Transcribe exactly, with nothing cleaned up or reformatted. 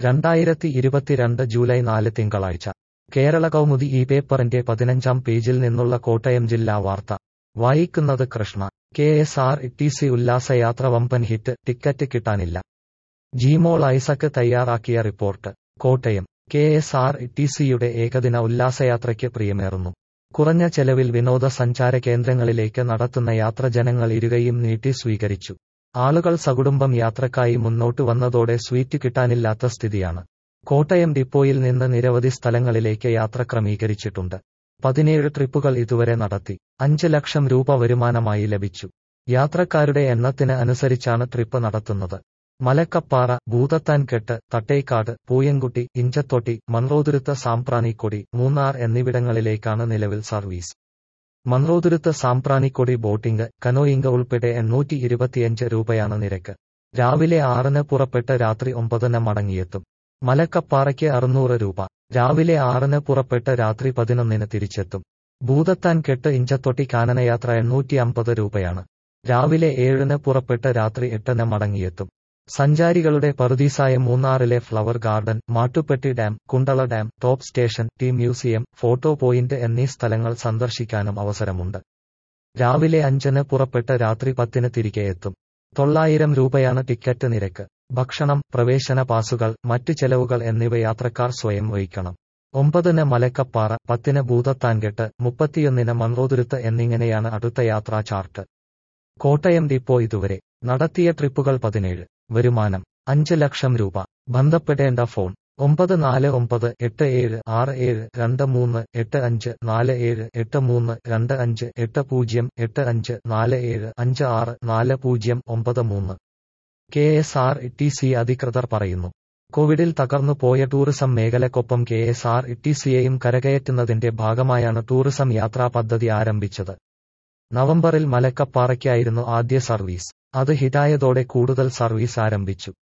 രണ്ടായിരത്തി ഇരുപത്തിരണ്ട് ജൂലൈ നാല് തിങ്കളാഴ്ച കേരള കൗമുദി ഈ പേപ്പറിന്റെ പതിനഞ്ചാം പേജിൽ നിന്നുള്ള കോട്ടയം ജില്ലാ വാർത്ത വായിക്കുന്നത് Krishna. K S R T C ഉല്ലാസയാത്ര വമ്പൻ ഹിറ്റ്, ടിക്കറ്റ് കിട്ടാനില്ല. ജിമോൾ ഐസക് തയ്യാറാക്കിയ report. Kottayam. K S R T സിയുടെ ഏകദിന ഉല്ലാസയാത്രയ്ക്ക് പ്രിയമേറുന്നു. കുറഞ്ഞ ചെലവിൽ വിനോദസഞ്ചാര കേന്ദ്രങ്ങളിലേക്ക് നടത്തുന്ന യാത്ര ജനങ്ങൾ ഇരുകൈയും നീട്ടി സ്വീകരിച്ചു. ആളുകൾ സകുടുംബം യാത്രക്കായി മുന്നോട്ടു വന്നതോടെ സീറ്റ് കിട്ടാനില്ലാത്ത സ്ഥിതിയാണ്. കോട്ടയം ഡിപ്പോയിൽ നിന്ന് നിരവധി സ്ഥലങ്ങളിലേക്ക് യാത്ര ക്രമീകരിച്ചിട്ടുണ്ട്. പതിനേഴ് ട്രിപ്പുകൾ ഇതുവരെ നടത്തി. അഞ്ച് ലക്ഷം രൂപ വരുമാനമായി ലഭിച്ചു. യാത്രക്കാരുടെ എണ്ണത്തിന് അനുസരിച്ചാണ് ട്രിപ്പ് നടത്തുന്നത്. മലക്കപ്പാറ, ഭൂതത്താൻകെട്ട്, തട്ടേക്കാട്, പൂയംകുട്ടി, ഇഞ്ചത്തൊട്ടി, മൺറോതുരുത്ത്, സാമ്പ്രാണിക്കൊടി, മൂന്നാർ എന്നിവിടങ്ങളിലേക്കാണ് നിലവിൽ service. Munroethuruthu Sambranikodi boating, canoeing ഉൾപ്പെടെ എണ്ണൂറ്റി ഇരുപത്തിയഞ്ച് രൂപയാണ് നിരക്ക്. രാവിലെ ആറിന് പുറപ്പെട്ട് രാത്രി ഒമ്പതിന് മടങ്ങിയെത്തും. മലക്കപ്പാറയ്ക്ക് അറുന്നൂറ് രൂപ. രാവിലെ ആറിന് പുറപ്പെട്ട് രാത്രി പതിനൊന്നിന് തിരിച്ചെത്തും. ഭൂതത്താൻകെട്ട് ഇഞ്ചത്തൊട്ടി കാനനയാത്ര എണ്ണൂറ്റി അമ്പത് രൂപയാണ്. രാവിലെ ഏഴിന് പുറപ്പെട്ട് രാത്രി എട്ടിന് മടങ്ങിയെത്തും. സഞ്ചാരികളുടെ പറുദീസായ മൂന്നാറിലെ flower garden, Mattupetty dam, Kundala dam, top station, tea museum, photo point എന്നീ സ്ഥലങ്ങൾ സന്ദർശിക്കാനും അവസരമുണ്ട്. രാവിലെ അഞ്ചിന് പുറപ്പെട്ട് രാത്രി പത്തിന് തിരികെ എത്തും. തൊള്ളായിരം രൂപയാണ് ടിക്കറ്റ് നിരക്ക്. ഭക്ഷണം, പ്രവേശന പാസുകൾ, മറ്റു ചെലവുകൾ എന്നിവ യാത്രക്കാർ സ്വയം വഹിക്കണം. ഒമ്പതിന് മലക്കപ്പാറ, പത്തിന് ഭൂതത്താൻകെട്ട്, മുപ്പത്തിയൊന്നിന് മൺറോതുരുത്ത് എന്നിങ്ങനെയാണ് അടുത്ത യാത്രാ ചാർട്ട്. കോട്ടയം ഡിപ്പോ ഇതുവരെ നടത്തിയ ട്രിപ്പുകൾ പതിനേഴ്. വരുമാനം അഞ്ച് ലക്ഷം രൂപ. ബന്ധപ്പെടേണ്ട ഫോൺ ഒമ്പത് നാല് ഒമ്പത് എട്ട് ഏഴ് ആറ് ഏഴ് രണ്ട് മൂന്ന് എട്ട് അഞ്ച് നാല് ഏഴ് എട്ട് മൂന്ന് രണ്ട് അഞ്ച് എട്ട് പൂജ്യം എട്ട് അഞ്ച് നാല് ഏഴ് അഞ്ച് ആറ് നാല് പൂജ്യം ഒമ്പത് മൂന്ന്. K S R T C അധികൃതർ പറയുന്നു. കോവിഡിൽ തകർന്നു പോയ ടൂറിസം മേഖലക്കൊപ്പം കെ എസ് ആർ ടി സിയെയും കരകയറ്റുന്നതിന്റെ ഭാഗമായാണ് ടൂറിസം യാത്രാ പദ്ധതി ആരംഭിച്ചത്. നവംബറിൽ മലക്കപ്പാറയ്ക്കായിരുന്നു ആദ്യ സർവീസ്. അത് ഹിറ്റായതോടെ കൂടുതൽ സർവീസ് ആരംഭിച്ചു.